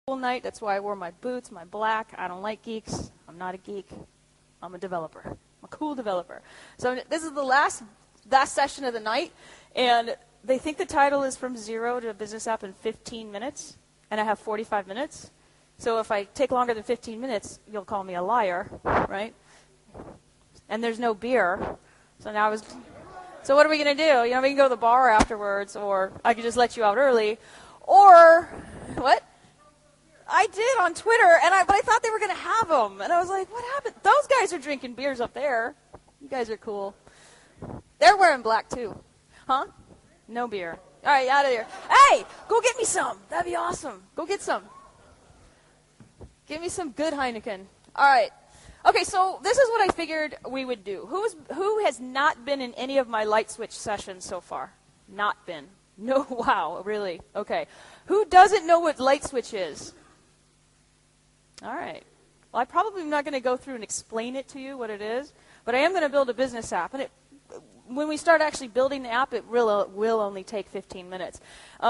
night. That's why I wore my boots, my black. I don't like geeks. I'm not a geek. I'm a developer. I'm a cool developer. So this is the last session of the night, and they think the title is From Zero to a Business App in 15 minutes, and I have 45 minutes. So if I take longer than 15 minutes, you'll call me a liar, right? And there's no beer. So now so what are we going to do? We can go to the bar afterwards, or I could just let you out early. Or, what? I did on Twitter, but I thought they were going to have them. And I was like, what happened? Those guys are drinking beers up there. You guys are cool. They're wearing black, too. Huh? No beer. All right, out of here. Hey, go get me some. That'd be awesome. Go get some. Give me some good Heineken. All right. Okay, so this is what I figured we would do. Who has not been in any of my light switch sessions so far? Not been. No, wow, really? Okay. Who doesn't know what light switch is? All right. Well, I'm probably not going to go through and explain it to you what it is, but I am going to build a business app. And when we start actually building the app, it will only take 15 minutes.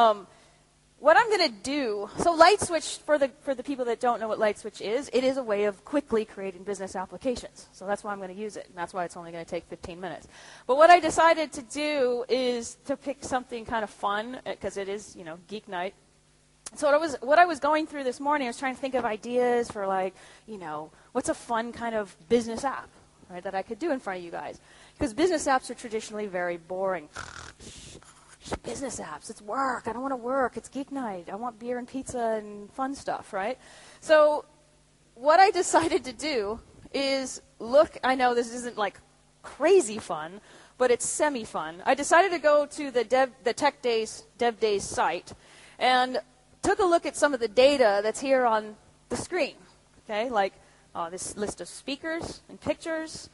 What I'm going to do, so light switch, for the people that don't know what light switch is, it is a way of quickly creating business applications. So that's why I'm going to use it, and that's why it's only going to take 15 minutes. But what I decided to do is to pick something kind of fun, because it is, geek night. So what I was going through this morning, I was trying to think of ideas for, what's a fun kind of business app, right, that I could do in front of you guys. Because business apps are traditionally very boring. Business apps, it's work. I don't want to work. It's geek night. I want beer and pizza and fun stuff, right? So what I decided to do is I know this isn't like crazy fun, but it's semi-fun. I decided to go to the Tech Days, Dev Days site and took a look at some of the data that's here on the screen, okay? Like this list of speakers and pictures,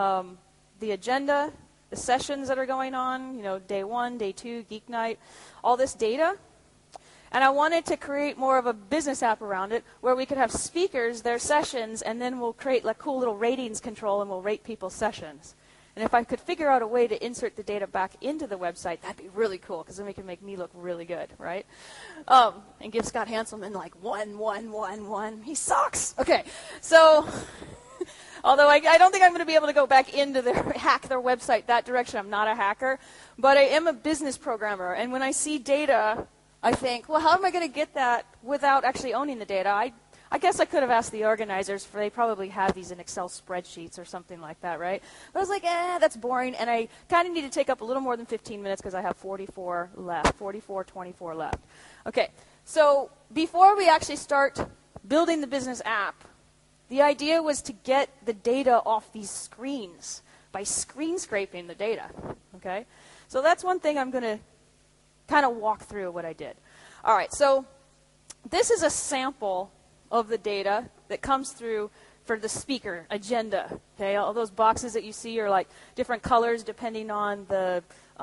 the agenda, the sessions that are going on, day 1, day 2, Geek Night, all this data. And I wanted to create more of a business app around it where we could have speakers, their sessions, and then we'll create like cool little ratings control and we'll rate people's sessions. And if I could figure out a way to insert the data back into the website, that'd be really cool because then we can make me look really good, right? And give Scott Hanselman like 1, 1, 1, 1. He sucks. Okay, so... Although I don't think I'm going to be able to go back into hack their website that direction. I'm not a hacker. But I am a business programmer. And when I see data, I think, well, how am I going to get that without actually owning the data? I guess I could have asked the organizers, for they probably have these in Excel spreadsheets or something like that, right? But I was like, that's boring. And I kind of need to take up a little more than 15 minutes because I have 24 left, 24 left. Okay, so before we actually start building the business app, the idea was to get the data off these screens by screen scraping the data, okay? So that's one thing I'm going to kind of walk through what I did. All right, so this is a sample of the data that comes through for the speaker agenda, okay? All those boxes that you see are like different colors depending on the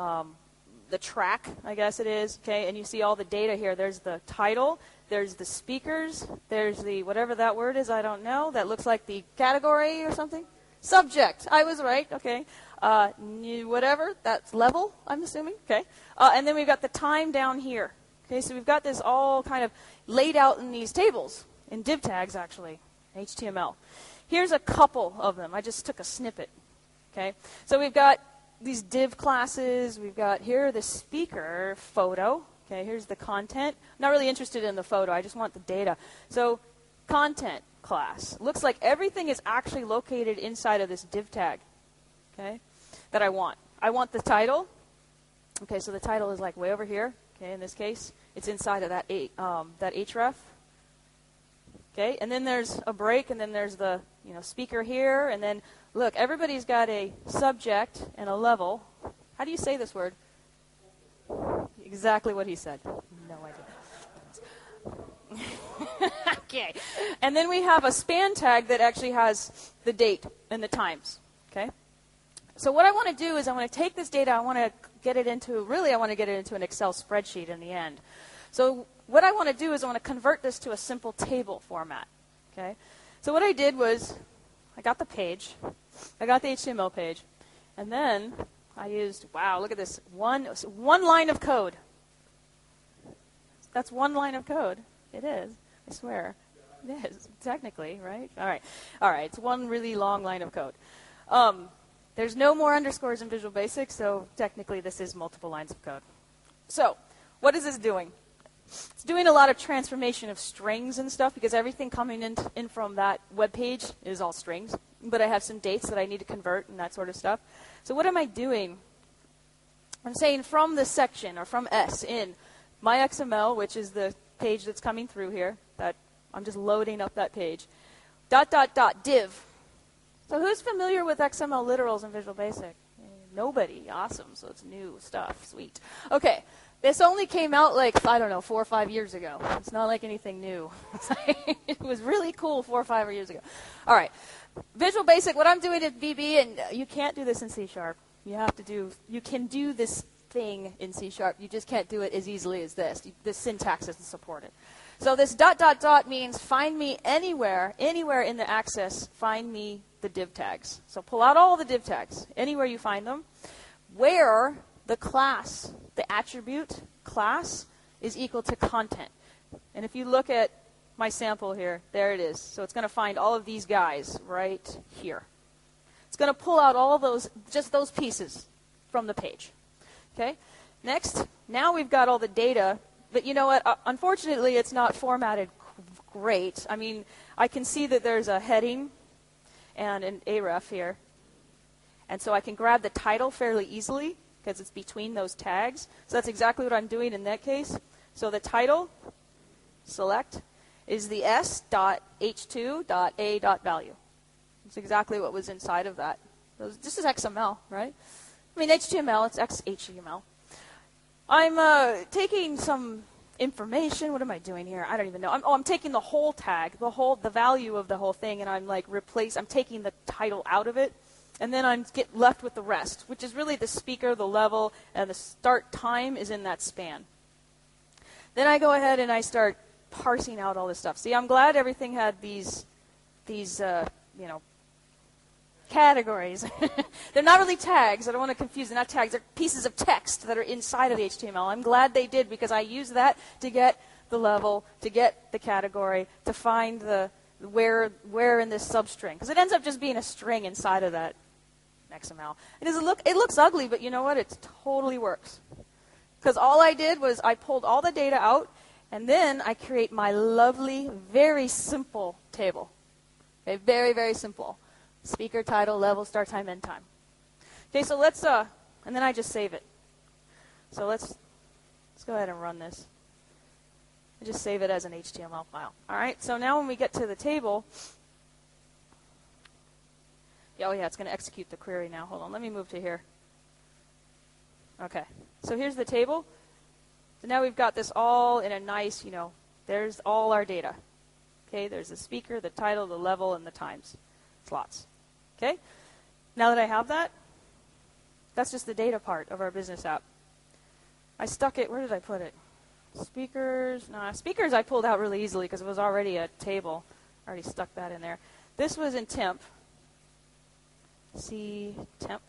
track, I guess it is, okay? And you see all the data here. There's the title. There's the speakers. There's the, whatever that word is, I don't know. That looks like the category or something. Subject. I was right. Okay. Whatever. That's level, I'm assuming. Okay. And then we've got the time down here. Okay. So we've got this all kind of laid out in these tables, in div tags, actually, HTML. Here's a couple of them. I just took a snippet. Okay. So we've got these div classes. We've got here the speaker photo. Okay, here's the content. I'm not really interested in the photo. I just want the data. So content class. Looks like everything is actually located inside of this div tag, okay, that I want. I want the title. Okay, so the title is like way over here. Okay, in this case, it's inside of that href. Okay, and then there's a break, and then there's the speaker here, and then look, everybody's got a subject and a level. How do you say this word? Exactly what he said. No idea. Okay. And then we have a span tag that actually has the date and the times. Okay. So what I want to do is I want to take this data, I want to get it into an Excel spreadsheet in the end. So what I want to do is I want to convert this to a simple table format. Okay. So what I did was I got the page, I got the HTML page, and then I used, wow, look at this, one line of code. That's one line of code. It is. I swear. It is, technically, right? All right. All right, it's one really long line of code. There's no more underscores in Visual Basic, so technically this is multiple lines of code. So, what is this doing? It's doing a lot of transformation of strings and stuff because everything coming in from that web page is all strings. But I have some dates that I need to convert and that sort of stuff. So what am I doing? I'm saying from this section or from S in my XML, which is the page that's coming through here, that I'm just loading up that page, ... div. So who's familiar with XML literals in Visual Basic? Nobody. Awesome. So it's new stuff. Sweet. Okay. This only came out like, I don't know, 4 or 5 years ago. It's not like anything new. It was really cool 4 or 5 years ago. All right. Visual Basic, what I'm doing at VB, and you can't do this in C#. You can do this thing in C#. You just can't do it as easily as this. The syntax isn't supported. So this ... means find me anywhere in the access, find me the div tags. So pull out all the div tags, anywhere you find them, where the class, the attribute class, is equal to content. And if you look at my sample here, there it is. So it's going to find all of these guys right here. It's going to pull out all those, just those pieces from the page. Okay? Next, now we've got all the data, but you know what? Unfortunately, it's not formatted great. I mean, I can see that there's a heading and an href here. And so I can grab the title fairly easily because it's between those tags. So that's exactly what I'm doing in that case. So the title, select, is the s.h2.a.value. That's exactly what was inside of that. This is XML, right? I mean, HTML, it's XHTML. I'm taking some information. What am I doing here? I don't even know. I'm taking the whole tag, the value of the whole thing, and I'm taking the title out of it, and then I'm left with the rest, which is really the speaker, the level, and the start time is in that span. Then I go ahead and I start parsing out all this stuff. See, I'm glad everything had these categories. They're not really tags. I don't want to confuse. They're not tags. They're pieces of text that are inside of the HTML. I'm glad they did because I use that to get the level, to get the category, to find the where in this substring. Because it ends up just being a string inside of that XML. It looks ugly, but you know what? It totally works. Because all I did was I pulled all the data out, and then I create my lovely, very simple table. Okay, very, very simple. Speaker, title, level, start time, end time. Okay, so let's, and then I just save it. So let's go ahead and run this. I just save it as an HTML file. All right, so now when we get to the table, it's going to execute the query now. Hold on, let me move to here. Okay, so here's the table. So now we've got this all in a nice, there's all our data. Okay, there's the speaker, the title, the level, and the times slots. Okay, now that I have that, that's just the data part of our business app. I stuck it, where did I put it? Speakers, speakers I pulled out really easily because it was already a table. I already stuck that in there. This was in temp. C temp.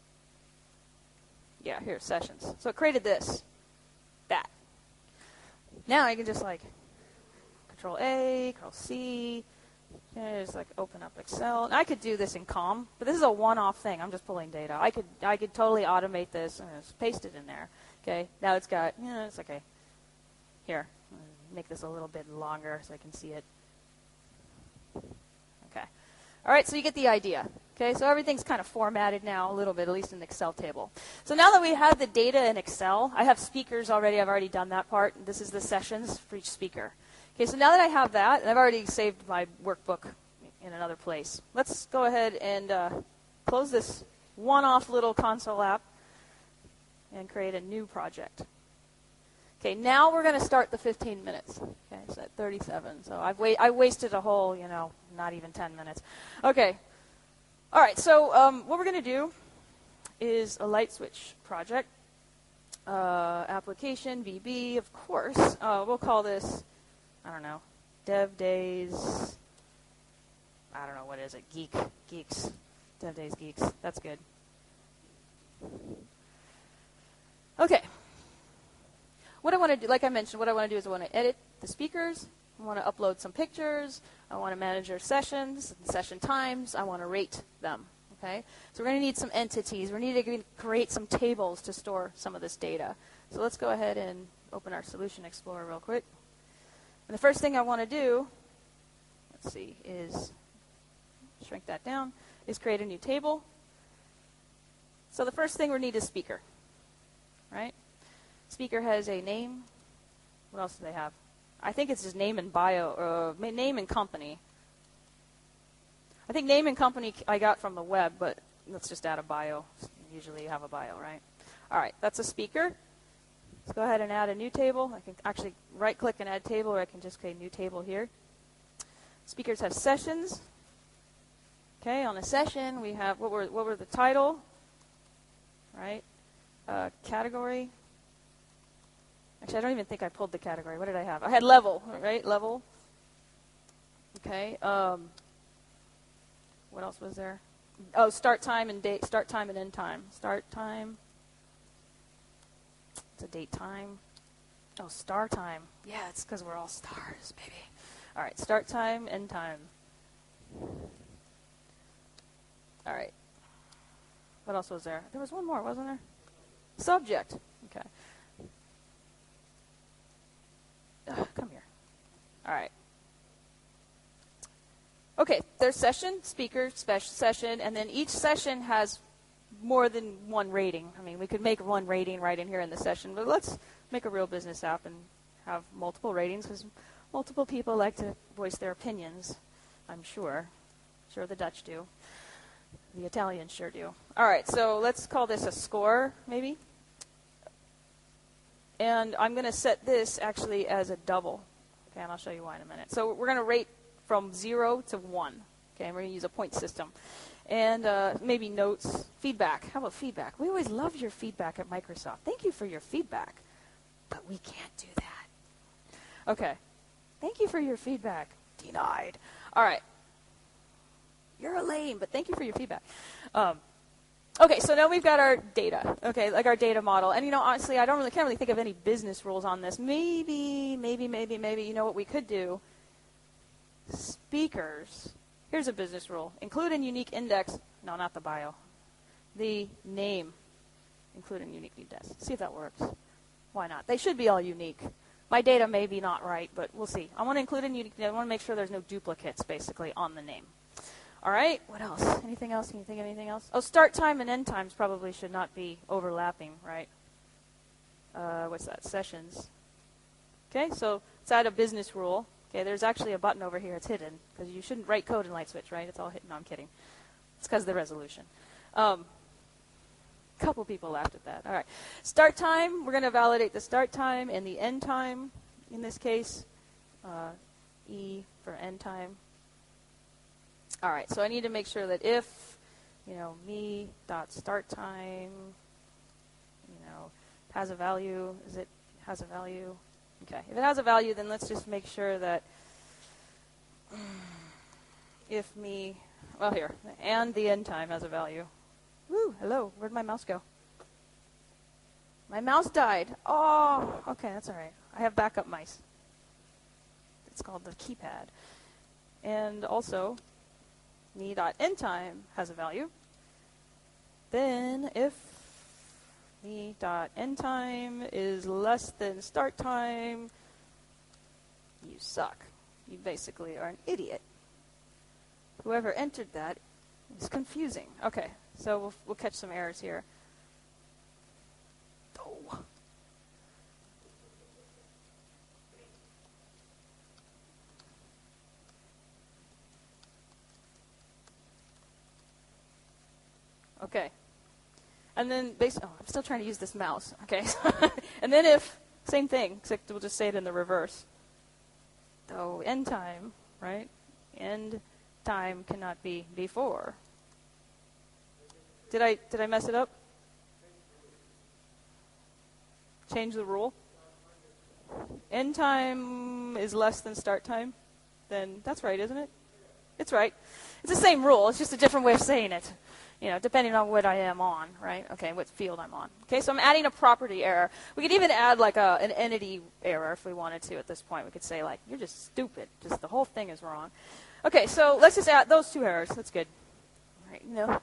Yeah, here, sessions. So it created that. Now I can just Control A, Control C, just open up Excel. And I could do this in COM, but this is a one-off thing. I'm just pulling data. I could totally automate this and just paste it in there. Okay, now it's got, it's okay. Here, make this a little bit longer so I can see it. Okay. All right, so you get the idea. Okay, so everything's kind of formatted now a little bit, at least in the Excel table. So now that we have the data in Excel, I have speakers already. I've already done that part. This is the sessions for each speaker. Okay, so now that I have that, and I've already saved my workbook in another place, let's go ahead and close this one-off little console app and create a new project. Okay, now we're going to start the 15 minutes. Okay, so at 37. So I wasted a whole, not even 10 minutes. Okay. All right, so what we're going to do is a light switch project. Application, VB, of course. We'll call this, I don't know, Dev Days, I don't know, what is it? Geeks. Dev Days Geeks. That's good. Okay. What I want to do, like I mentioned, what I want to do is I want to edit the speakers, I want to upload some pictures. I want to manage their sessions, session times. I want to rate them. Okay? So we're going to need some entities. We need to create some tables to store some of this data. So let's go ahead and open our Solution Explorer real quick. And the first thing I want to do, let's see, is shrink that down, is create a new table. So the first thing we need is speaker, right? Speaker has a name. What else do they have? I think it's just name and bio, name and company. I think name and company I got from the web, but let's just add a bio. Usually you have a bio, right? All right, that's a speaker. Let's go ahead and add a new table. I can actually right-click and add table, or I can just create a new table here. Speakers have sessions. Okay, on a session we have what were the title, right? Category. Actually, I don't even think I pulled the category. What did I have? I had level, right? Level. Okay. What else was there? Oh, start time and date. Start time and end time. Start time. It's a date time. Oh, star time. Yeah, it's because we're all stars, baby. All right, start time, end time. All right. What else was there? There was one more, wasn't there? Subject. Okay. Come here. All right. Okay, there's session, speaker, session, and then each session has more than one rating. I mean, we could make one rating right in here in the session, but let's make a real business app and have multiple ratings, because multiple people like to voice their opinions, I'm sure. Sure the Dutch do. The Italians sure do. All right, so let's call this a score, maybe. And I'm going to set this actually as a double. Okay, and I'll show you why in a minute. So we're going to rate from 0 to 1. Okay, and we're going to use a point system. And maybe notes, feedback. How about feedback? We always love your feedback at Microsoft. Thank you for your feedback. But we can't do that. Okay. Thank you for your feedback. Denied. All right. You're a lame, but thank you for your feedback. Okay, so now we've got our data, okay, like our data model. And, honestly, I can't really think of any business rules on this. Maybe, you know what we could do? Speakers. Here's a business rule. Include in unique index. No, not the bio. The name. Include in unique index. See if that works. Why not? They should be all unique. My data may be not right, but we'll see. I want to include in unique. I want to make sure there's no duplicates, basically, on the name. All right. What else? Anything else? Can you think of anything else? Oh, start time and end times probably should not be overlapping, right? What's that? Sessions. Okay, so let's add a business rule. Okay, there's actually a button over here. It's hidden because you shouldn't write code in LightSwitch, right? It's all hidden. No, I'm kidding. It's because of the resolution. Couple people laughed at that. All right. Start time. We're going to validate the start time and the end time. In this case, E for end time. All right. So I need to make sure that if, me dot start time, has a value. Has a value? Okay. If it has a value, then let's just make sure that if me, well, here, and the end time has a value. Woo, hello. Where'd my mouse go? My mouse died. Oh, okay, that's all right. I have backup mice. It's called the keypad. And also, me.endtime has a value. Then if me.endtime is less than start time, you suck. You basically are an idiot. Whoever entered that is confusing. Okay. So we'll catch some errors here. Oh. Okay. And then I'm still trying to use this mouse. Okay. And then if, same thing, except we'll just say it in the reverse. So end time, right? End time cannot be before. Did I mess it up? Change the rule? End time is less than start time? Then that's right, isn't it? It's right. It's the same rule. It's just a different way of saying it. depending on what I am on, right? Okay, what field I'm on. Okay, so I'm adding a property error. We could even add like an entity error if we wanted to at this point. We could say like, you're just stupid. Just the whole thing is wrong. Okay, so let's just add those 2 errors. That's good. All right,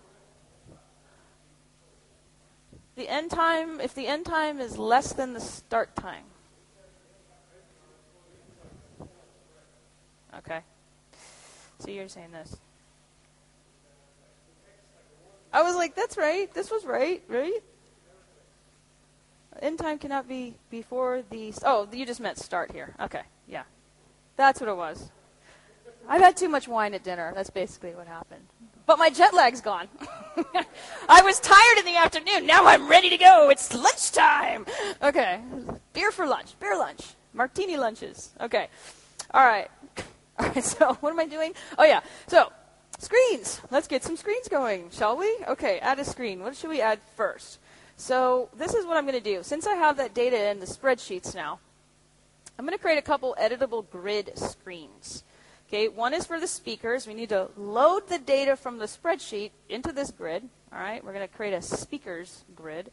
the end time, if the end time is less than the start time. Okay. So you're saying this. I was like, that's right. This was right? End time cannot be before the... Oh, you just meant start here. Okay, yeah. That's what it was. I've had too much wine at dinner. That's basically what happened. But my jet lag's gone. I was tired in the afternoon. Now I'm ready to go. It's lunchtime. Okay. Beer for lunch. Beer lunch. Martini lunches. Okay. All right. All right, so what am I doing? Oh, yeah. So, screens. Let's get some screens going, shall we? Okay, add a screen. What should we add first? So, this is what I'm going to do. Since I have that data in the spreadsheets now, I'm going to create a couple editable grid screens. Okay, one is for the speakers. We need to load the data from the spreadsheet into this grid. All right, we're going to create a speakers grid.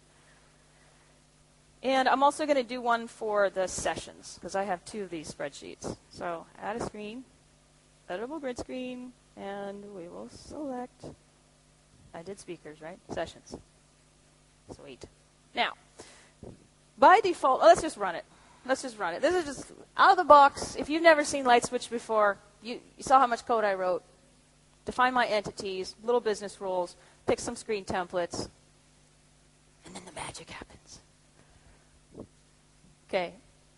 And I'm also going to do one for the sessions, because I have 2 of these spreadsheets. So add a screen, editable grid screen, and we will select, I did speakers, right? Sessions. Sweet. Now, by default, let's just run it. Let's just run it. This is just out of the box. If you've never seen LightSwitch before, you saw how much code I wrote. Define my entities, little business rules, pick some screen templates, and then the magic happens. Okay.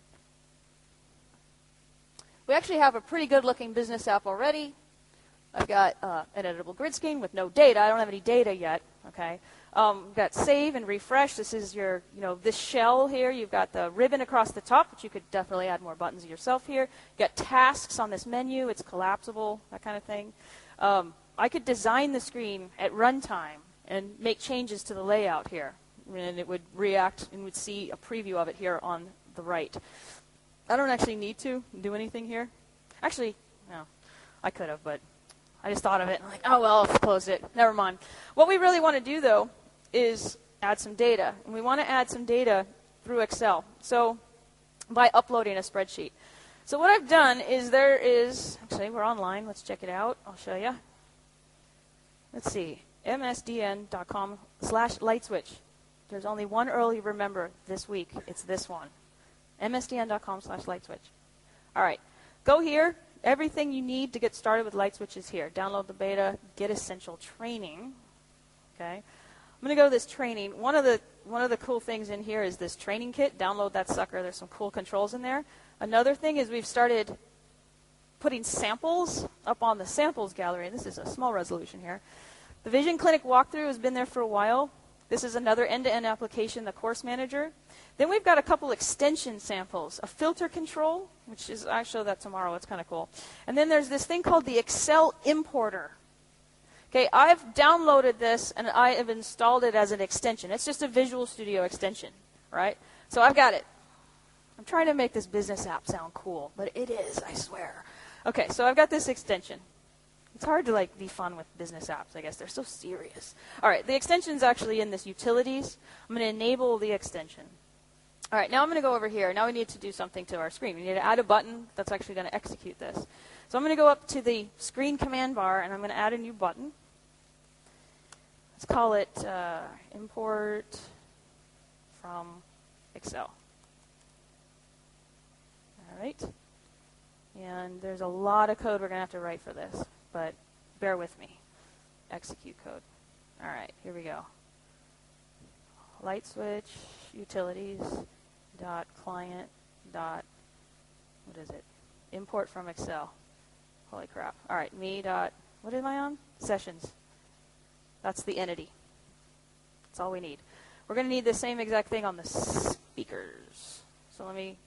We actually have a pretty good-looking business app already. I've got an editable grid screen with no data. I don't have any data yet. Okay. We've got save and refresh. This is your, this shell here. You've got the ribbon across the top, which you could definitely add more buttons yourself here. You've got tasks on this menu. It's collapsible, that kind of thing. I could design the screen at runtime and make changes to the layout here. And it would react and would see a preview of it here on the right. I don't actually need to do anything here. Actually, no, I could have, but I just thought of it. I'm like, oh, well, I'll close it. Never mind. What we really want to do, though, is add some data. And we want to add some data through Excel. So by uploading a spreadsheet. So what I've done is actually, we're online. Let's check it out. I'll show you. Let's see, msdn.com/lightswitch. There's only one early remember this week. It's this one. msdn.com/lightswitch. All right. Go here. Everything you need to get started with LightSwitch is here. Download the beta. Get essential training. Okay. I'm going to go to this training. One of the cool things in here is this training kit. Download that sucker. There's some cool controls in there. Another thing is we've started putting samples up on the samples gallery. This is a small resolution here. The Vision Clinic walkthrough has been there for a while. This is another end-to-end application, the Course Manager. Then we've got a couple extension samples, a filter control, which is, I'll show that tomorrow. It's kind of cool. And then there's this thing called the Excel Importer. Okay, I've downloaded this, and I have installed it as an extension. It's just a Visual Studio extension, right? So I've got it. I'm trying to make this business app sound cool, but it is, I swear. Okay, so I've got this extension. It's hard to be fun with business apps, I guess. They're so serious. All right, the extension's actually in this Utilities. I'm going to enable the extension. All right, now I'm going to go over here. Now we need to do something to our screen. We need to add a button that's actually going to execute this. So I'm going to go up to the screen command bar, and I'm going to add a new button. Let's call it Import from Excel. All right. And there's a lot of code we're going to have to write for this, but bear with me. Execute code. All right, here we go. LightSwitch utilities dot client dot, what is it? Import from Excel. Holy crap. All right, me dot, what am I on? Sessions. That's the entity. That's all we need. We're going to need the same exact thing on the speakers. So let me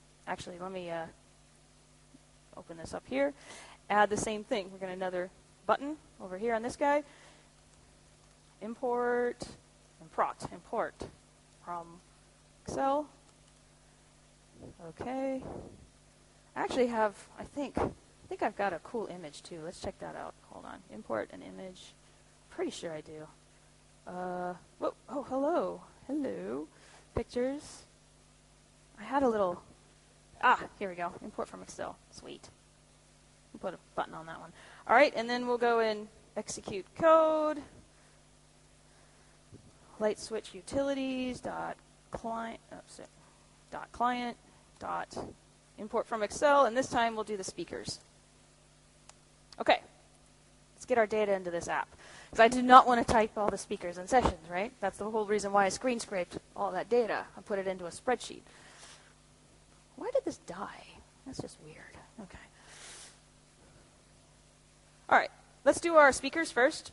open this up here. Add the same thing. We're going to another button over here on this guy. Import from Excel. Okay. I actually have, I think I've got a cool image too. Let's check that out. Hold on. Import an image. Pretty sure I do. Oh, hello. Hello. Pictures. I had a little... here we go. Import from Excel. Sweet. We'll put a button on that one. All right, and then we'll go in execute code. Light switch utilities dot client dot client dot import from Excel, and this time we'll do the speakers. Okay, let's get our data into this app. Because I do not want to type all the speakers and sessions, right? That's the whole reason why I screen scraped all that data. I put it into a spreadsheet. Why did this die? That's just weird. Okay. All right, let's do our speakers first.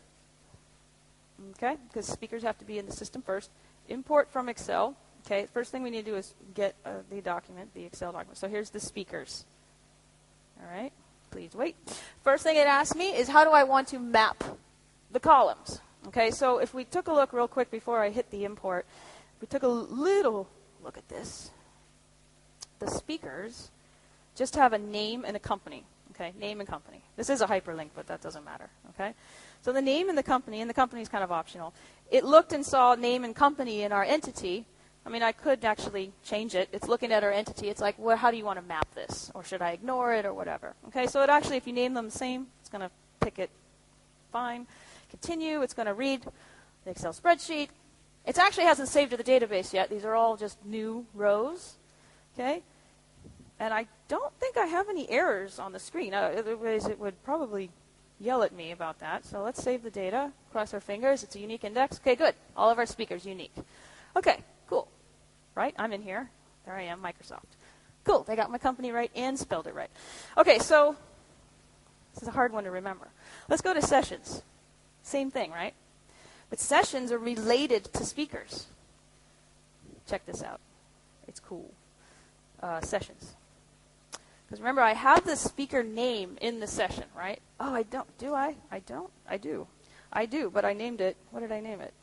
Okay, because speakers have to be in the system first. Import from Excel. Okay, first thing we need to do is get the document, the Excel document. So here's the speakers. All right, please wait. First thing it asks me is how do I want to map the columns? Okay, so if we took a look real quick before I hit the import, we took a little look at this. The speakers just have a name and a company. Okay, name and company. This is a hyperlink, but that doesn't matter. Okay, so the name and the company is kind of optional. It looked and saw name and company in our entity. I mean, I could actually change it. It's looking at our entity. It's like, well, how do you want to map this? Or should I ignore it or whatever? Okay, so it actually, if you name them the same, it's going to pick it fine. Continue. It's going to read the Excel spreadsheet. It actually hasn't saved to the database yet. These are all just new rows. Okay, and I don't think I have any errors on the screen. Otherwise, it would probably yell at me about that. So let's save the data. Cross our fingers. It's a unique index. Okay, good. All of our speakers unique. Okay, cool. Right? I'm in here. There I am, Microsoft. Cool. They got my company right and spelled it right. Okay, so this is a hard one to remember. Let's go to sessions. Same thing, right? But sessions are related to speakers. Check this out. It's cool. Sessions. Because remember, I have the speaker name in the session, right? Oh, I don't. Do I? I don't? I do. I do, but I named it. What did I name it?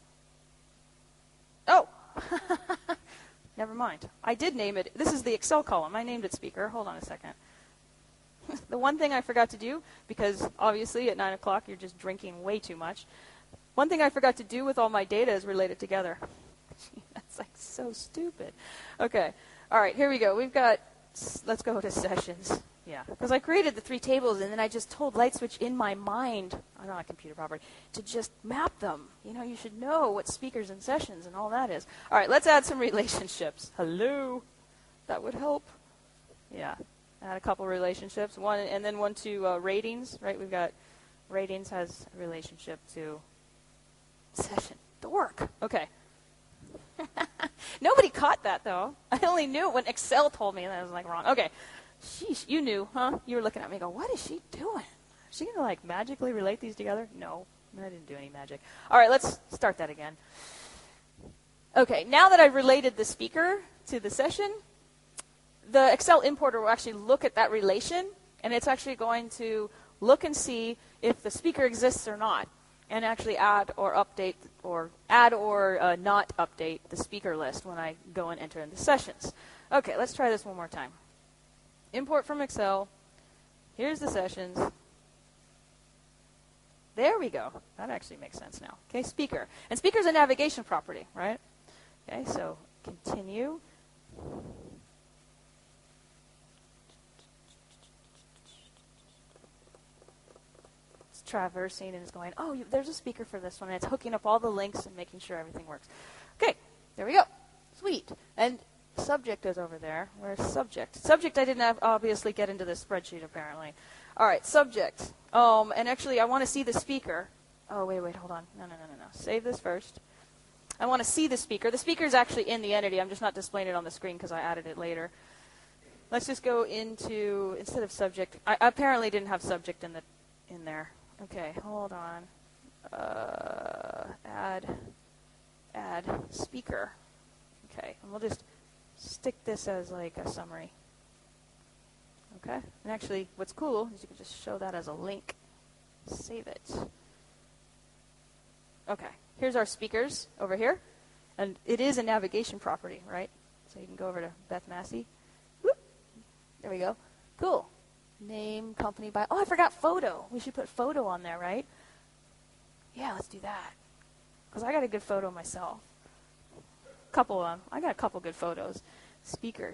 Oh! Never mind. I did name it. This is the Excel column. I named it speaker. Hold on a second. The one thing I forgot to do, because obviously at 9 o'clock you're just drinking way too much. One thing I forgot to do with all my data is relate it together. That's like so stupid. Okay. All right, here we go. We've got... Let's go to sessions. Yeah, because I created the 3 tables, and then I just told LightSwitch in my mind, I'm not a computer property, to just map them. You know, you should know what speakers and sessions and all that is. All right, let's add some relationships. Hello. That would help. Yeah, add a couple relationships. One, and then one to ratings, right? We've got ratings has a relationship to session. Dork. Okay. Nobody caught that, though. I only knew it when Excel told me, and I was like, wrong. Okay. Sheesh, you knew, huh? You were looking at me and go, what is she doing? Is she going to, like, magically relate these together? No, I didn't do any magic. All right, let's start that again. Okay, now that I've related the speaker to the session, the Excel importer will actually look at that relation, and it's actually going to look and see if the speaker exists or not, and actually add or update or not update the speaker list when I go and enter into sessions. Okay, let's try this one more time. Import from Excel. Here's the sessions. There we go. That actually makes sense now. Okay, speaker. And speaker is a navigation property, right? Okay, so continue. Traversing and is going, oh, there's a speaker for this one, and it's hooking up all the links and making sure everything works. Okay, there we go. Sweet. And subject is over there. Where's subject? Subject I didn't obviously get into this spreadsheet, apparently. All right, subject. And actually, I want to see the speaker. Oh, wait, hold on. No. Save this first. I want to see the speaker. The speaker is actually in the entity. I'm just not displaying it on the screen because I added it later. Let's just go into, instead of subject, I apparently didn't have subject in there. Okay, hold on. Add speaker. Okay, and we'll just stick this as like a summary. Okay, and actually what's cool is you can just show that as a link. Save it. Okay, here's our speakers over here. And it is a navigation property, right? So you can go over to Beth Massey. Whoop. There we go. Cool. Name, company, oh, I forgot photo. We should put photo on there, right? Yeah, let's do that. because I got a good photo myself. Couple of them. I got a couple good photos. Speakers.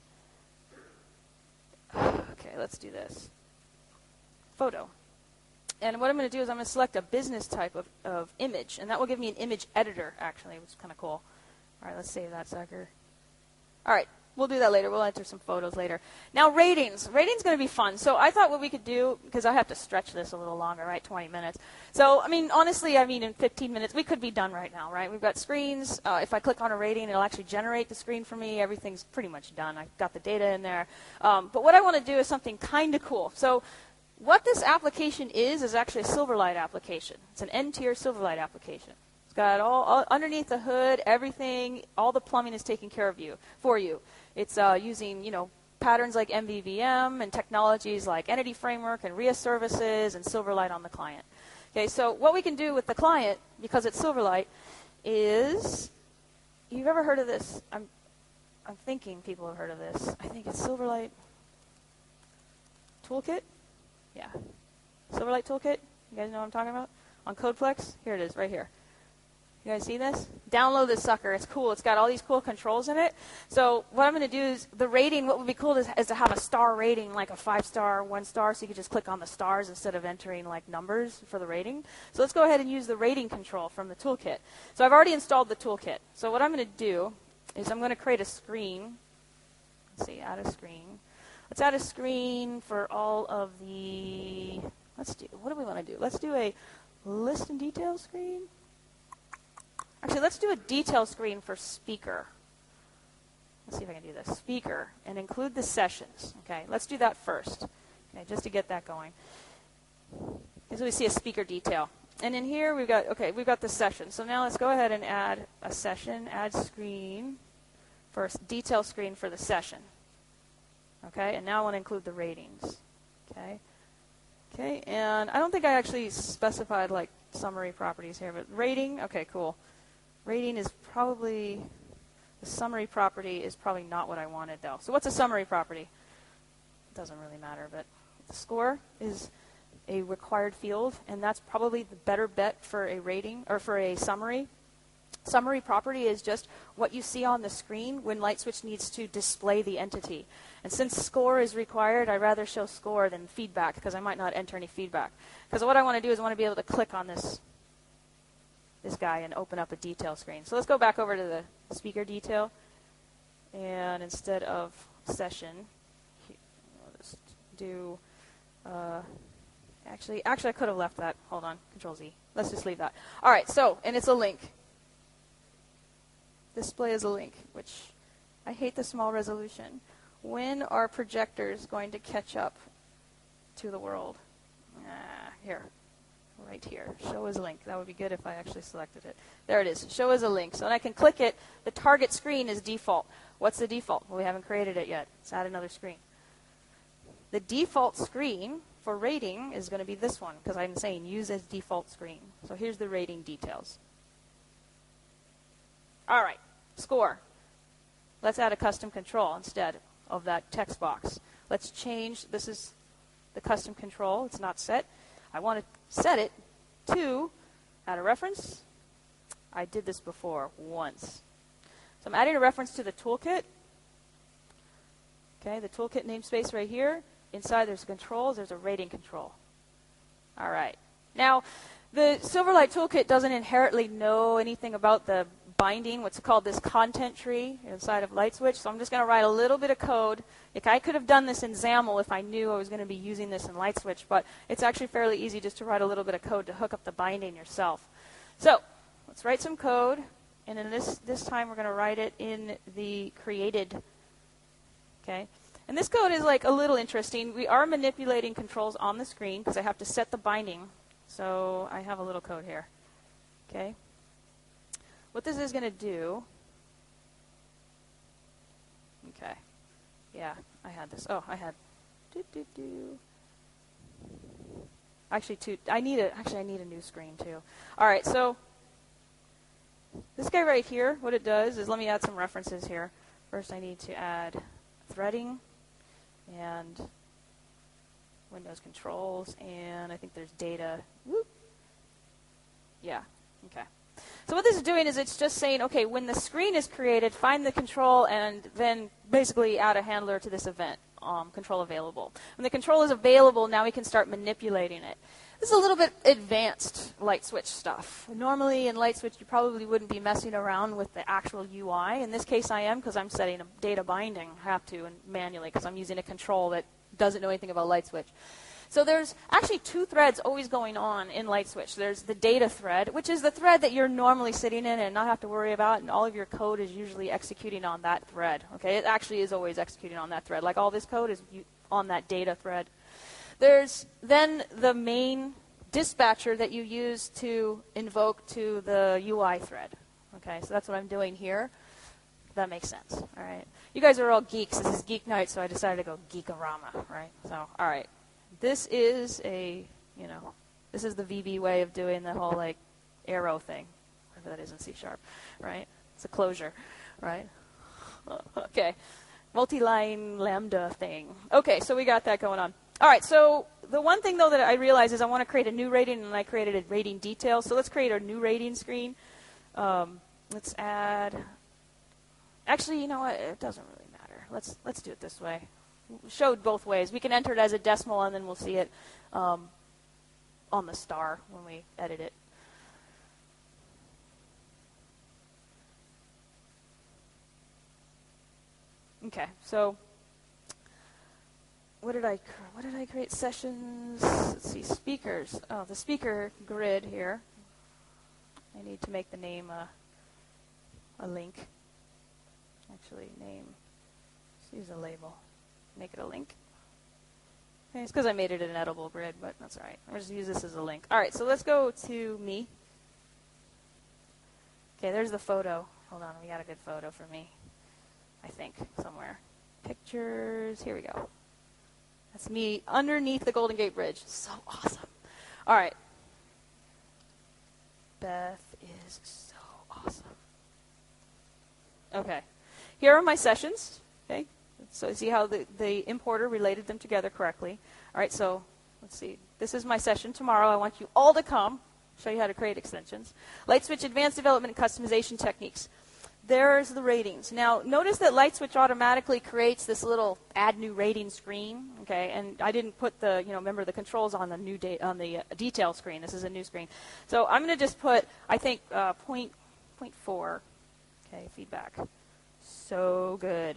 Okay, let's do this. Photo. And what I'm going to do is I'm going to select a business type of image, and that will give me an image editor, actually, which is kind of cool. All right, let's save that sucker. All right, we'll do that later. We'll enter some photos later. Now, ratings. Ratings going to be fun. So I thought what we could do, because I have to stretch this a little longer, right, 20 minutes. So, I mean, honestly, in 15 minutes, we could be done right now, right? We've got screens. If I click on a rating, it'll actually generate the screen for me. Everything's pretty much done. I've got the data in there. But what I want to do is something kind of cool. So what this application is actually a Silverlight application. It's an N-tier Silverlight application. It's got all underneath the hood, everything, all the plumbing is taken care of for you. It's using, patterns like MVVM and technologies like Entity Framework and RIA services and Silverlight on the client. Okay, so what we can do with the client, because it's Silverlight, is, you've ever heard of this? I'm thinking people have heard of this. I think it's Silverlight Toolkit. Yeah. Silverlight Toolkit. You guys know what I'm talking about? On CodePlex. Here it is, right here. You guys see this? Download this sucker. It's cool. It's got all these cool controls in it. So what I'm going to do is the rating, what would be cool is to have a star rating, like a 5-star, 1-star, so you could just click on the stars instead of entering like numbers for the rating. So let's go ahead and use the rating control from the toolkit. So I've already installed the toolkit. So what I'm going to do is I'm going to create a screen. Let's see, add a screen. Let's add a screen for all of the, what do we want to do? Let's do a list and detail screen. Actually, let's do a detail screen for speaker. Let's see if I can do this. Speaker, and include the sessions. Okay, let's do that first, okay, just to get that going. So we see a speaker detail. And in here, we've got the session. So now let's go ahead and add a session, add screen, for a detail screen for the session. Okay, and now I want to include the ratings. Okay, and I don't think I actually specified like summary properties here, but rating, okay, cool. Rating is probably, the summary property is probably not what I wanted though. So what's a summary property? It doesn't really matter, but the score is a required field, and that's probably the better bet for a rating or for a summary. Summary property is just what you see on the screen when LightSwitch needs to display the entity. And since score is required, I'd rather show score than feedback because I might not enter any feedback. Because what I want to do is I want to be able to click on this guy and open up a detail screen. So let's go back over to the speaker detail. And instead of session, I'll just do, actually I could have left that. Hold on, Control Z. Let's just leave that. All right, so, and it's a link. Display as a link, which I hate the small resolution. When are projectors going to catch up to the world? Here, right here. Show as a link. That would be good if I actually selected it. There it is. Show as a link. So when I can click it, the target screen is default. What's the default? Well, we haven't created it yet. Let's add another screen. The default screen for rating is going to be this one because I'm saying use as default screen. So here's the rating details. All right, score. Let's add a custom control instead of that text box. Let's change, this is the custom control. It's not set. I want to set it to add a reference. I did this before once. So I'm adding a reference to the toolkit. Okay, the toolkit namespace right here. Inside there's controls. There's a rating control. All right. Now, the Silverlight toolkit doesn't inherently know anything about the binding, what's called this content tree inside of LightSwitch. So I'm just going to write a little bit of code. I could have done this in XAML if I knew I was going to be using this in LightSwitch, but it's actually fairly easy just to write a little bit of code to hook up the binding yourself. So let's write some code, and then this time we're going to write it in the created. Okay, and this code is like a little interesting. We are manipulating controls on the screen because I have to set the binding. So I have a little code here. Okay. What this is going to do, okay, yeah, I had this. Oh, I had, Actually, I need a new screen too. All right, so this guy right here, what it does is, let me add some references here. First, I need to add threading and Windows controls, and I think there's data. Whoop. Yeah, okay. So what this is doing is it's just saying, okay, when the screen is created, find the control and then basically add a handler to this event, control available. When the control is available, now we can start manipulating it. This is a little bit advanced light switch stuff. Normally in light switch, you probably wouldn't be messing around with the actual UI. In this case, I am because I'm setting a data binding. I have to and manually because I'm using a control that doesn't know anything about light switch. So there's actually two threads always going on in light switch. There's the data thread, which is the thread that you're normally sitting in and not have to worry about, and all of your code is usually executing on that thread. Okay, it actually is always executing on that thread. Like all this code is on that data thread. There's then the main dispatcher that you use to invoke to the UI thread. Okay, so that's what I'm doing here. That makes sense. All right. You guys are all geeks. This is Geek Night, so I decided to go Geekorama, right? So, all right. This is this is the VB way of doing the whole, like, arrow thing. Whatever that is in C#, right? It's a closure, right? Okay. Multi-line lambda thing. Okay, so we got that going on. All right, so the one thing, though, that I realized is I want to create a new rating, and I created a rating detail. So let's create a new rating screen. Let's add... Actually, you know what? It doesn't really matter. Let's do it this way. Showed both ways. We can enter it as a decimal, and then we'll see it on the star when we edit it. Okay, so... What did I create? Sessions. Let's see. Speakers. Oh, the speaker grid here. I need to make the name a link. Actually, name. Let's use a label. Make it a link. Okay, it's because I made it an editable grid, but that's all right. I'll just use this as a link. All right, so let's go to me. Okay, there's the photo. Hold on, we got a good photo for me. I think somewhere. Pictures. Here we go. That's me underneath the Golden Gate Bridge. So awesome. All right. Beth is so awesome. Okay. Here are my sessions. Okay. So see how the importer related them together correctly. All right, so let's see. This is my session tomorrow. I want you all to come. Show you how to create extensions. Light Switch Advanced Development and Customization Techniques. There's the ratings. Now, notice that Light Switch automatically creates this little add new rating screen, okay? And I didn't put the, remember the controls on the new detail screen. This is a new screen. So I'm going to just put, I think, 0.4, okay, feedback. So good.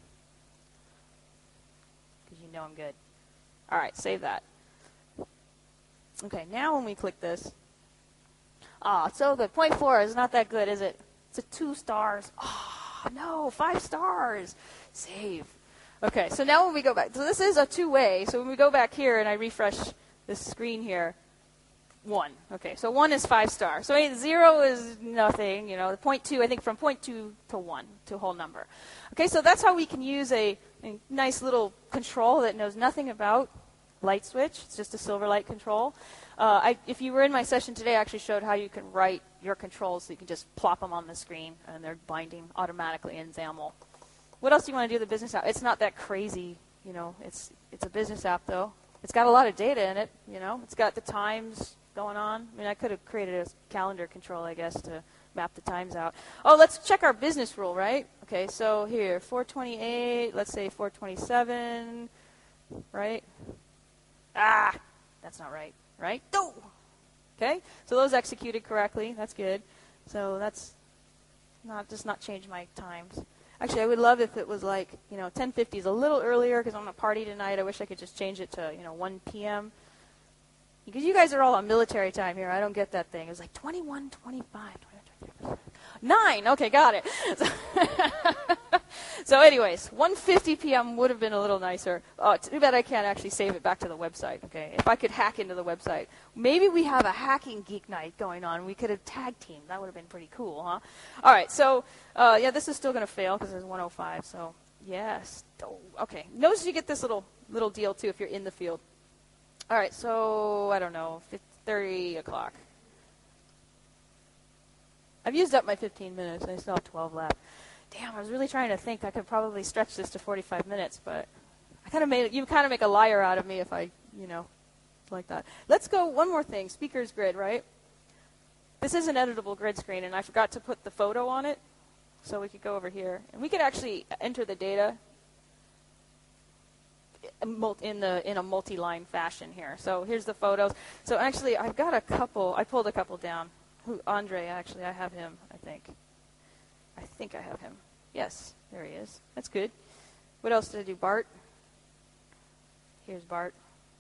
Because you know I'm good. All right, save that. Okay, now when we click this, so the 0.4 is not that good, is it? It's a 2 stars. Oh, no, 5 stars. Save. Okay, so now when we go back, so this is a two-way. So when we go back here and I refresh this screen here, 1. Okay, so 1 is 5 stars. So 0 is nothing, the 0.2, I think from 0.2 to 1 to a whole number. Okay, so that's how we can use a nice little control that knows nothing about light switch. It's just a Silverlight control. If you were in my session today, I actually showed how you can write your controls so you can just plop them on the screen and they're binding automatically in XAML. What else do you want to do with the business app? It's not that crazy, it's a business app though. It's got a lot of data in it, It's got the times going on. I mean, I could have created a calendar control, I guess, to map the times out. Oh, let's check our business rule, right? Okay, so here, 428, let's say 427, right? That's not right, right? No! Okay, so those executed correctly. That's good. So that's not change my times. Actually, I would love if it was like, 10:50 is a little earlier because I'm on a party tonight. I wish I could just change it to, 1 p.m. Because you guys are all on military time here. I don't get that thing. It was like 21, 25, 23, 9. Okay, got it. So anyways, 1:50 p.m. would have been a little nicer. Oh, too bad I can't actually save it back to the website. Okay, if I could hack into the website. Maybe we have a hacking geek night going on. We could have tag teamed. That would have been pretty cool, huh? All right, so, this is still going to fail because it's 105. So, yes. Oh, okay. Notice you get this little deal, too, if you're in the field. All right, so, I don't know, 30 o'clock. I've used up my 15 minutes. I still have 12 left. Damn, I was really trying to think I could probably stretch this to 45 minutes, but you kind of make a liar out of me if I, like that. Let's go one more thing. Speakers grid, right? This is an editable grid screen, and I forgot to put the photo on it, so we could go over here. And we could actually enter the data in a multi-line fashion here. So here's the photos. So actually, I've got a couple. I pulled a couple down. Andre, actually, I have him, I think. I think I have him. Yes, there he is. That's good. What else did I do? Bart. Here's Bart.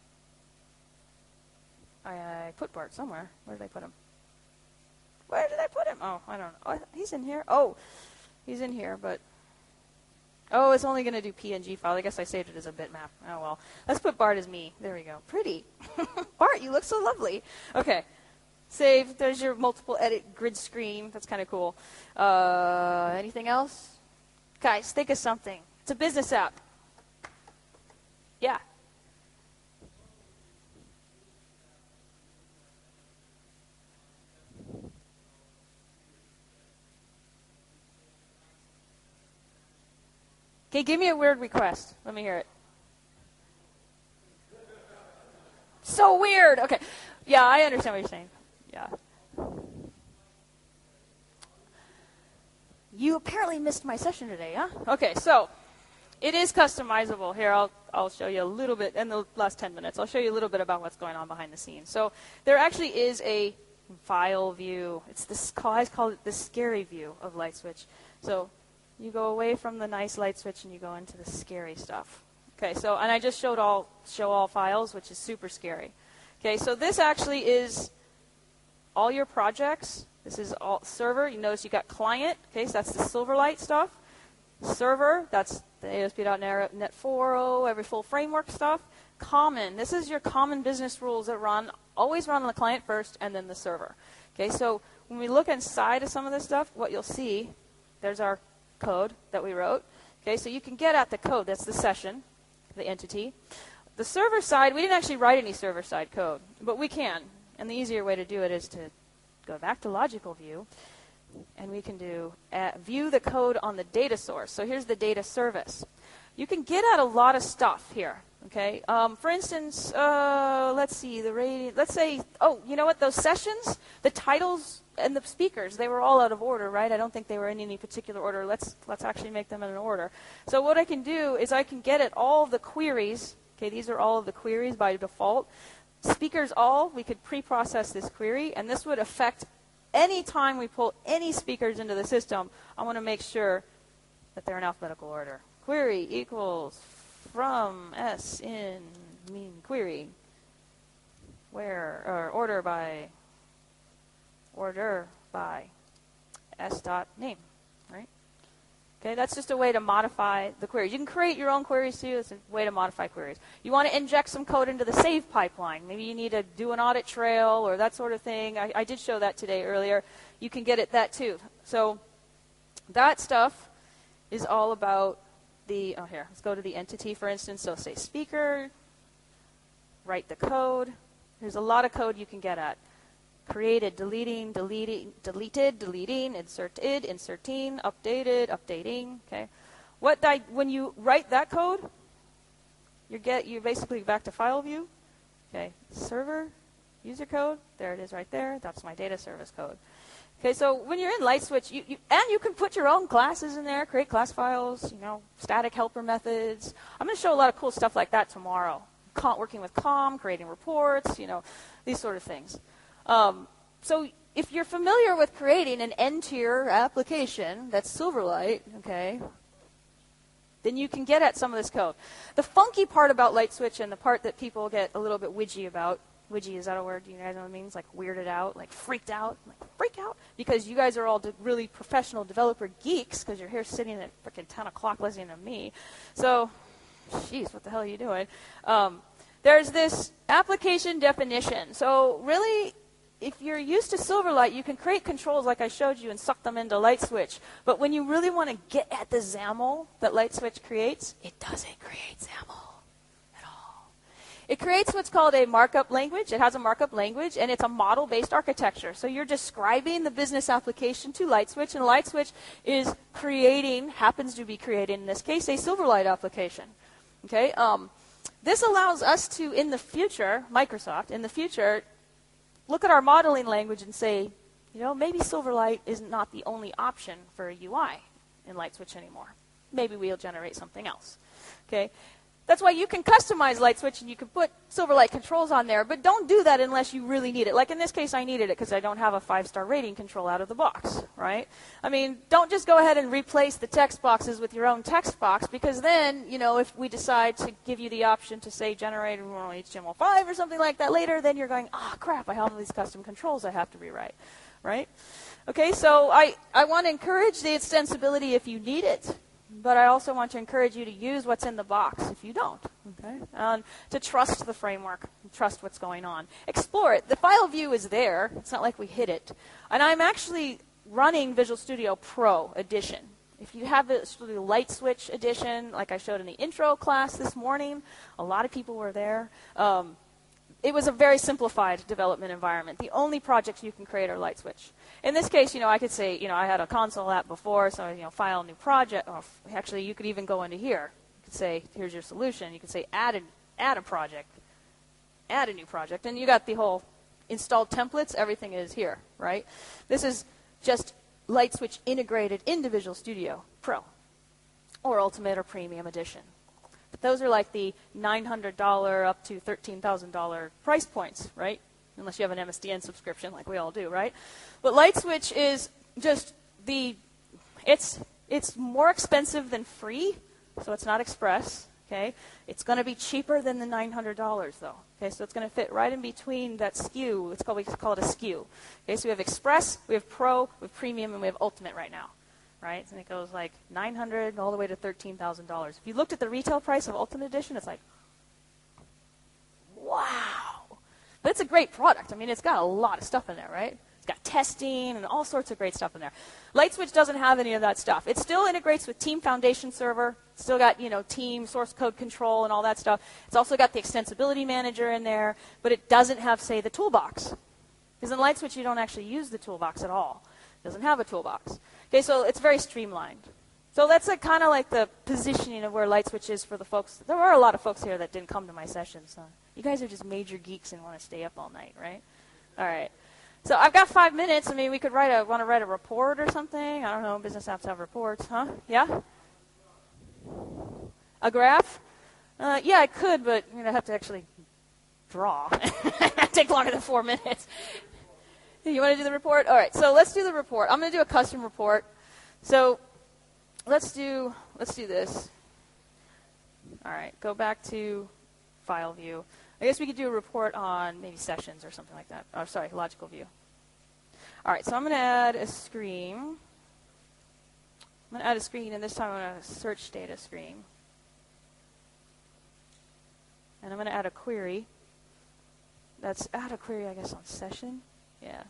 I put Bart somewhere. Where did I put him? Where did I put him? Oh, I don't know. Oh, he's in here. Oh, he's in here, but... Oh, it's only going to do PNG file. I guess I saved it as a bitmap. Oh, well. Let's put Bart as me. There we go. Pretty. Bart, you look so lovely. Okay. Save. There's your multiple edit grid screen. That's kind of cool. Anything else? Guys, think of something. It's a business app. Yeah. Okay, give me a weird request. Let me hear it. So weird. Okay. Yeah, I understand what you're saying. Yeah. You apparently missed my session today, huh? Okay, so it is customizable. Here, I'll show you a little bit in the last 10 minutes. I'll show you a little bit about what's going on behind the scenes. So there actually is a file view. It's this. I call it the scary view of LightSwitch. So you go away from the nice light switch and you go into the scary stuff. Okay, so, and I just showed show all files, which is super scary. Okay, so this actually is all your projects. This is all server. You notice you got client. Okay, so that's the Silverlight stuff. Server, that's the ASP.NET 4.0, every full framework stuff. Common, this is your common business rules that always run on the client first and then the server. Okay, so when we look inside of some of this stuff, what you'll see, there's our code that we wrote. Okay, so you can get at the code. That's the session, the entity. The server side, we didn't actually write any server-side code, but we can. And the easier way to do it is to go back to logical view, and we can do view the code on the data source. So here's the data service. You can get at a lot of stuff here. Okay, for instance, let's see, let's say, oh, you know what, those sessions, the titles and the speakers, they were all out of order, right? I don't think they were in any particular order. Let's actually make them in an order. So what I can do is I can get at all of the queries. Okay, these are all of the queries by default. Speakers all, we could pre-process this query, and this would affect any time we pull any speakers into the system. I want to make sure that they're in alphabetical order. Query equals from S in mean query, where, or order by S dot name, right? Okay, that's just a way to modify the queries. You can create your own queries too. It's a way to modify queries. You want to inject some code into the save pipeline. Maybe you need to do an audit trail or that sort of thing. I did show that today earlier. You can get at that too. So that stuff is all about the, oh here, let's go to the entity for instance. So say speaker, write the code. There's a lot of code you can get at. Created, deleting, deleted, deleting, inserted, inserting, updated, updating. Okay, when you write that code, you're basically back to file view. Okay, server, user code. There it is, right there. That's my data service code. Okay, so when you're in LightSwitch, you can put your own classes in there, create class files. Static helper methods. I'm going to show a lot of cool stuff like that tomorrow. Working with COM, creating reports. These sort of things. So if you're familiar with creating an N-tier application that's Silverlight, okay, then you can get at some of this code. The funky part about LightSwitch and the part that people get a little bit widgy about, widgy, is that a word? Do you guys know what it means? Like weirded out, like freaked out, like freak out? Because you guys are all really professional developer geeks because you're here sitting at freaking 10 o'clock listening to me. So, jeez, what the hell are you doing? There's this application definition. So really, if you're used to Silverlight, you can create controls like I showed you and suck them into LightSwitch. But when you really want to get at the XAML that LightSwitch creates, it doesn't create XAML at all. It creates what's called a markup language. It has a markup language, and it's a model-based architecture. So you're describing the business application to LightSwitch, and LightSwitch happens to be creating, in this case, a Silverlight application. Okay. This allows us to, in the future, Microsoft, in the future, look at our modeling language and say, maybe Silverlight is not the only option for a UI in LightSwitch anymore. Maybe we'll generate something else. Okay? That's why you can customize LightSwitch and you can put Silverlight controls on there, but don't do that unless you really need it. Like in this case, I needed it because I don't have a 5-star rating control out of the box, right? I mean, don't just go ahead and replace the text boxes with your own text box, because then, if we decide to give you the option to, say, generate HTML5 or something like that later, then you're going, oh, crap, I have all these custom controls I have to rewrite, right? Okay, so I want to encourage the extensibility if you need it. But I also want to encourage you to use what's in the box if you don't, okay? To trust the framework, trust what's going on. Explore it. The file view is there. It's not like we hid it. And I'm actually running Visual Studio Pro Edition. If you have the LightSwitch Edition, like I showed in the intro class this morning, a lot of people were there. It was a very simplified development environment. The only projects you can create are LightSwitch. In this case, I could say, I had a console app before, so, file new project. Or actually, you could even go into here. You could say, here's your solution. You could say, add a project, add a new project. And you got the whole installed templates. Everything is here, right? This is just LightSwitch integrated into Visual Studio Pro or Ultimate or Premium Edition. But those are like the $900 up to $13,000 price points, right? Unless you have an MSDN subscription like we all do, right? But LightSwitch is just it's more expensive than free, so it's not Express, okay? It's going to be cheaper than the $900, though, okay? So it's going to fit right in between that SKU. We call it a SKU. Okay, so we have Express, we have Pro, we have Premium, and we have Ultimate right now, right? And it goes like $900 all the way to $13,000. If you looked at the retail price of Ultimate Edition, it's like, wow. But it's a great product. I mean, it's got a lot of stuff in there, right? It's got testing and all sorts of great stuff in there. LightSwitch doesn't have any of that stuff. It still integrates with Team Foundation Server. It's still got, Team source code control and all that stuff. It's also got the extensibility manager in there, but it doesn't have, say, the toolbox. Because in LightSwitch, you don't actually use the toolbox at all. It doesn't have a toolbox. Okay, so it's very streamlined. So that's kind of like the positioning of where LightSwitch is for the folks. There were a lot of folks here that didn't come to my session, so you guys are just major geeks and want to stay up all night, right? All right. So I've got 5 minutes. I mean, we could want to write a report or something. I don't know. Business apps have reports, huh? Yeah? A graph? Yeah, I could, but I have to actually draw. It'd take longer than 4 minutes. You want to do the report? All right. So let's do the report. I'm going to do a custom report. So let's do this. All right. Go back to file view. I guess we could do a report on maybe sessions or something like that. Oh, sorry, logical view. All right, so I'm going to add a screen. I'm going to add a screen, and this time I'm going to search data screen. And I'm going to add a query. That's add a query, I guess, on session. Yeah.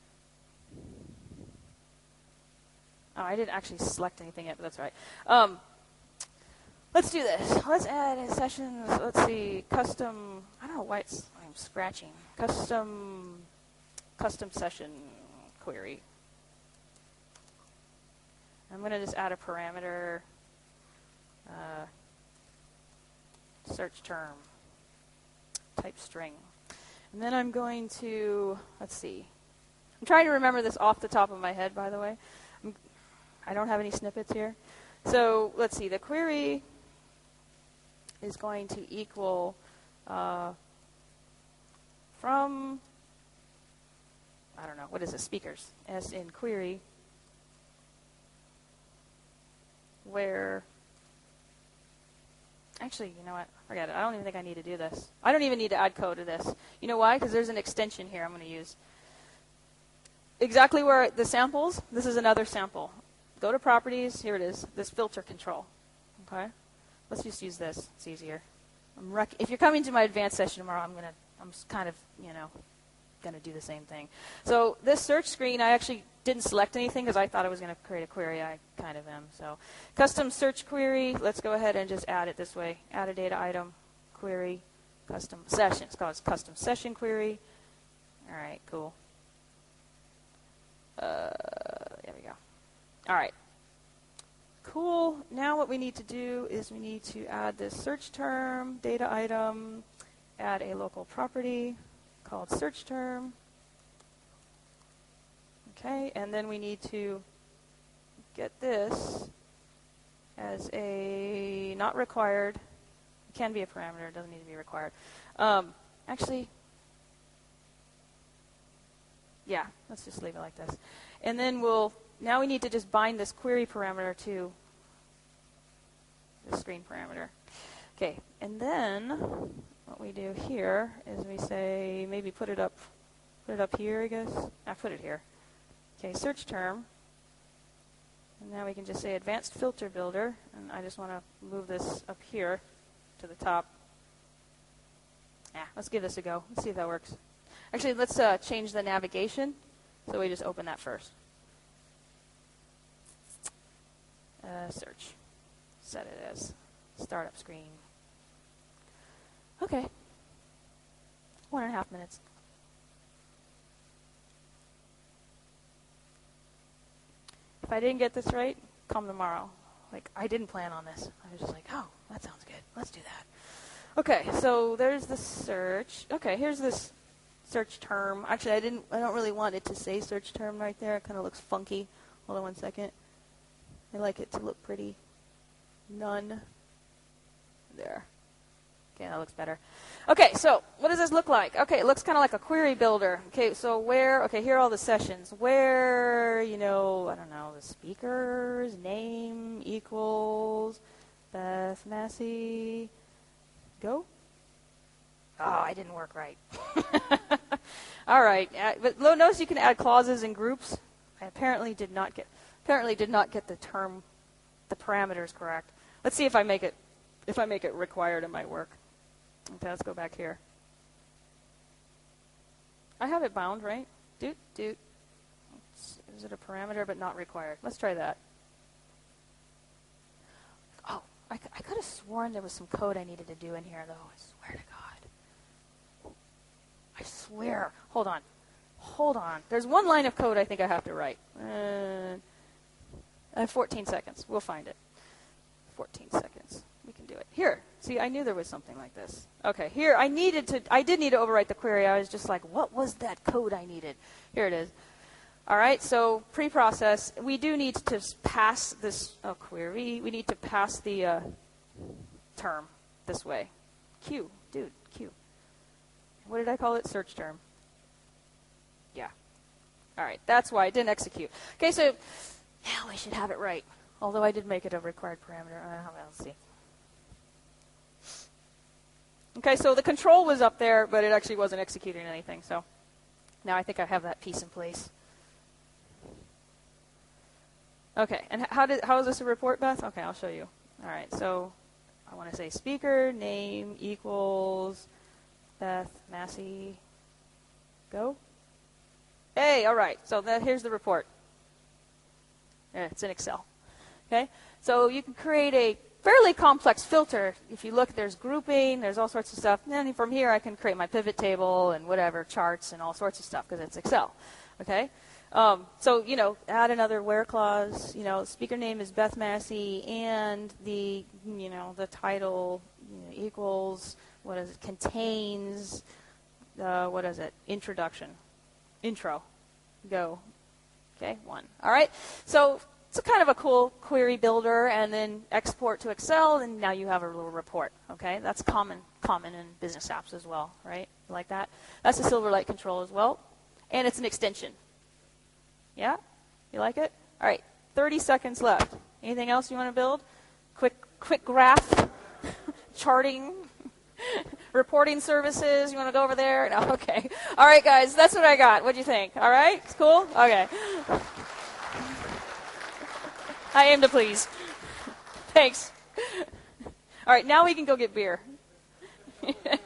Oh, I didn't actually select anything yet, but that's right. Let's do this. Let's add a session. Let's see. Custom. I don't know why I'm scratching. Custom session query. I'm going to just add a parameter. Search term. Type string. And then I'm going to, let's see. I'm trying to remember this off the top of my head, by the way. I don't have any snippets here. So let's see. The query is going to equal from, I don't know, what is it, speakers, as in query, where, actually, you know what, forget it. I don't even think I need to do this. I don't even need to add code to this. You know why? Because there's an extension here I'm going to use. Exactly where the samples, this is another sample. Go to properties, here it is, this filter control, okay? Let's just use this. It's easier. If you're coming to my advanced session tomorrow, I'm kind of, going to do the same thing. So this search screen, I actually didn't select anything because I thought I was going to create a query. I kind of am. So custom search query. Let's go ahead and just add it this way. Add a data item, query, custom session. It's called custom session query. All right, cool. There we go. All right. Cool. Now what we need to do is we need to add this search term, data item, add a local property called search term. Okay, and then we need to get this as a not required. It can be a parameter. It doesn't need to be required. Actually, yeah, let's just leave it like this. And then now we need to just bind this query parameter to the screen parameter. Okay, and then what we do here is we say maybe put it up here, I guess. I put it here. Okay, search term. And now we can just say advanced filter builder, and I just want to move this up here to the top. Let's give this a go. Let's see if that works. Actually, let's change the navigation, so we just open that first. Search. Set it as startup screen. Okay. 1.5 minutes. If I didn't get this right, come tomorrow. Like, I didn't plan on this. I was just like, oh, that sounds good. Let's do that. Okay, so there's the search. Okay, here's this search term. Actually, I don't really want it to say search term right there. It kind of looks funky. Hold on 1 second. I like it to look pretty. None. There. Okay, that looks better. Okay, so what does this look like? Okay, it looks kind of like a query builder. Okay, so here are all the sessions. Where, I don't know, the speaker's name equals Beth Massey. Go? Oh, I didn't work right. All right, but notice you can add clauses and groups. I apparently did not get the parameters correct. Let's see if I make it required, it might work. Okay, let's go back here. I have it bound, right? Doot. Is it a parameter but not required? Let's try that. Oh, I could have sworn there was some code I needed to do in here, though. I swear to God. I swear. Hold on. There's one line of code I think I have to write. I have 14 seconds. We'll find it. 14 seconds. We can do it. Here. See, I knew there was something like this. Okay, here, I did need to overwrite the query. I was just like, what was that code I needed? Here it is. All right, so pre-process, we do need to pass this query. We need to pass the term this way. Q. What did I call it? Search term. Yeah. All right, that's why it didn't execute. Okay, so now I should have it right. Although I did make it a required parameter. Let's see. Okay, so the control was up there, but it actually wasn't executing anything. So now I think I have that piece in place. Okay, and how is this a report, Beth? Okay, I'll show you. All right, so I want to say speaker name equals Beth Massey. Go. Hey, all right, so here's the report. It's in Excel. Okay, so you can create a fairly complex filter. If you look, there's grouping, there's all sorts of stuff. And then from here, I can create my pivot table and whatever, charts and all sorts of stuff because it's Excel. Okay? So, add another where clause. Speaker name is Beth Massey and the title equals, contains, introduction. Intro. Go. Okay, 1. All right? So it's kind of a cool query builder, and then export to Excel, and now you have a little report. Okay, that's common in business apps as well, right? You like that? That's a Silverlight control as well, and it's an extension. Yeah, you like it? All right, 30 seconds left. Anything else you want to build? Quick graph, charting, reporting services. You want to go over there? No, okay. All right, guys, that's what I got. What do you think? All right, it's cool. Okay. I aim to please. Thanks. All right, now we can go get beer.